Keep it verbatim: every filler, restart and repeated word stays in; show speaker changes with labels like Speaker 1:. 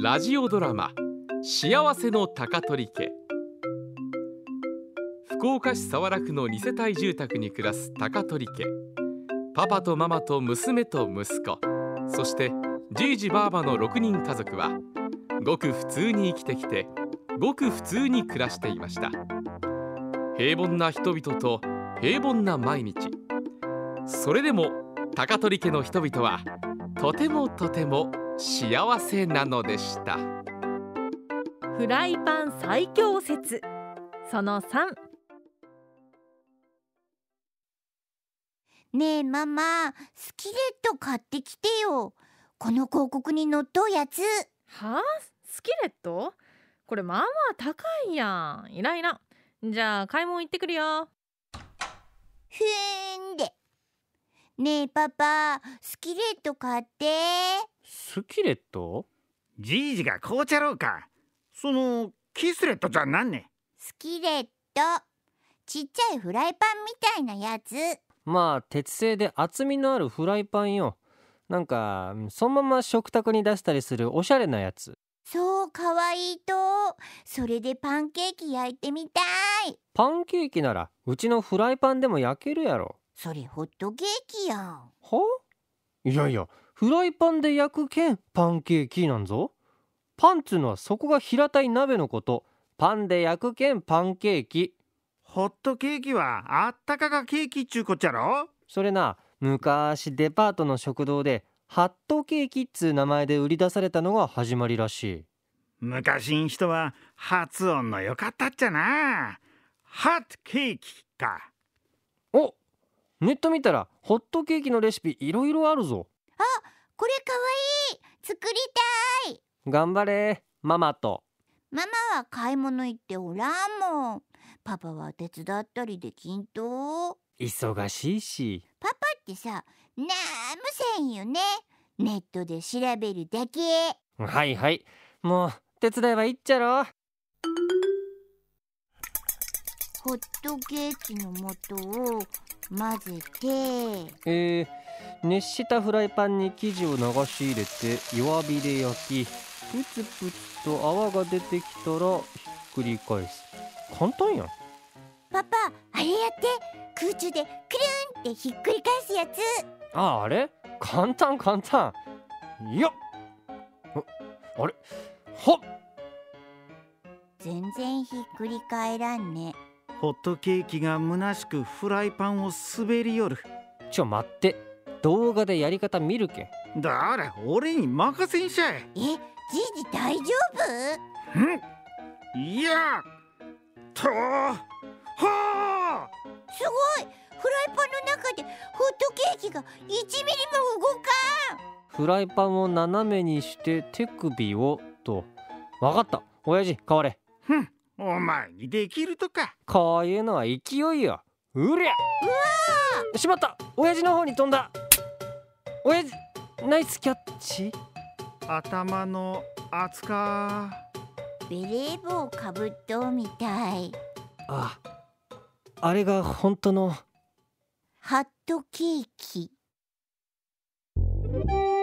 Speaker 1: ラジオドラマ幸せの高取家。福岡市早良区のに世帯住宅に暮らす高取家。パパとママと娘と息子、そしてじいじばあばのろくにん家族はごく普通に生きてきて、ごく普通に暮らしていました。平凡な人々と平凡な毎日。それでも高取家の人々はとてもとても幸せなのでした。
Speaker 2: フライパン最強説そのさん。
Speaker 3: ねえママ、スキレット買ってきてよ。この広告に載っとうやつ。
Speaker 2: はあ、スキレット？これまあまあ高いやん。いらんいらん。じゃあ買い物行ってくるよ。
Speaker 3: ふーんで。ねえパパ、スキレット買って。
Speaker 4: スキレット？
Speaker 5: じいじがこうちゃろうか。そのキスレットじゃなんね。
Speaker 3: スキレット、ちっちゃいフライパンみたいなやつ。
Speaker 4: まあ鉄製で厚みのあるフライパンよ。なんかそのまま食卓に出したりするおしゃれなやつ。
Speaker 3: そう、かわいいと。それでパンケーキ焼いてみたい。
Speaker 4: パンケーキならうちのフライパンでも焼けるやろ。
Speaker 3: それホットケーキやん。
Speaker 4: は？いやいや、フライパンで焼くけんパンケーキなんぞ。パンっつうのはそこが平たい鍋のこと。パンで焼くけんパンケーキ。
Speaker 5: ホットケーキはあったかかケーキっちゅうこっちゃろ。
Speaker 4: それな、昔デパートの食堂でハットケーキっつう名前で売り出されたのが始まりらしい。
Speaker 5: 昔ん人は発音のよかったっちゃな。ハットケーキか。
Speaker 4: お、ネット見たらホットケーキのレシピいろいろあるぞ。
Speaker 3: あ、これかわいい。作りたい。
Speaker 4: 頑張れママと。
Speaker 3: ママは買い物行っておらんもん。パパは手伝ったりできんと。
Speaker 4: 忙しいし。
Speaker 3: パパってさ、なんもせんよね。ネットで調べるだけ。
Speaker 4: はいはい、もう手伝えばいいっちゃろ。
Speaker 3: ホットケーキの素を混ぜて、
Speaker 4: えー、熱したフライパンに生地を流し入れて弱火で焼き、プツプツと泡が出てきたらひっくり返す。簡単やん。
Speaker 3: パパ、あれやって。空中でくるんってひっくり返すやつ。
Speaker 4: あ、あれ簡単簡単。よっ、あれ、ほっ。
Speaker 3: 全然ひっくり返らんね。
Speaker 5: ホットケーキが虚しくフライパンを滑り寄る。
Speaker 4: ちょ待って、動画でやり方見るけん。
Speaker 5: だれ、俺に任せんしゃい。
Speaker 3: え、じいじ大丈夫？
Speaker 5: ん？いやとはあ、
Speaker 3: すごい。フライパンの中でホットケーキがいちミリも動かん。
Speaker 4: フライパンを斜めにして手首をと。わかった、親父代われ。
Speaker 5: ふん、お前にできるとか。
Speaker 4: こういうのは勢いよ。うりゃ、
Speaker 3: うわ
Speaker 4: ー、しまった、親父の方に飛んだ。親父ナイスキャッチ。
Speaker 5: 頭の厚か。
Speaker 3: ベレー帽かぶっとうみたい。
Speaker 4: あ、あれが本当の
Speaker 3: ハットケーキ。